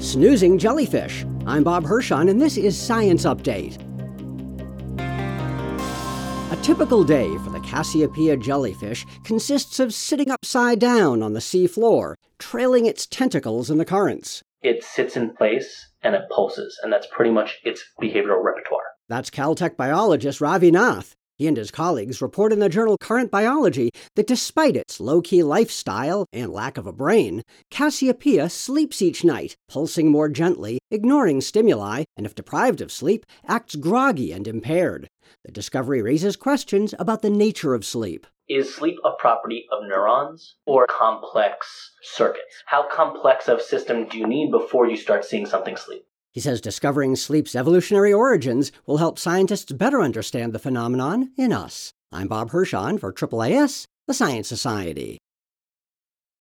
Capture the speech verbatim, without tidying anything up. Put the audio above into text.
Snoozing jellyfish. I'm Bob Hirschon, and this is Science Update. A typical day for the Cassiopeia jellyfish consists of sitting upside down on the sea floor, trailing its tentacles in the currents. It sits in place and it pulses, and that's pretty much its behavioral repertoire. That's Caltech biologist Ravi Nath. He and his colleagues report in the journal Current Biology that despite its low-key lifestyle and lack of a brain, Cassiopeia sleeps each night, pulsing more gently, ignoring stimuli, and if deprived of sleep, acts groggy and impaired. The discovery raises questions about the nature of sleep. Is sleep a property of neurons or complex circuits? How complex of a system do you need before you start seeing something sleep? He says discovering sleep's evolutionary origins will help scientists better understand the phenomenon in us. I'm Bob Hirschon for A A A S, the Science Society.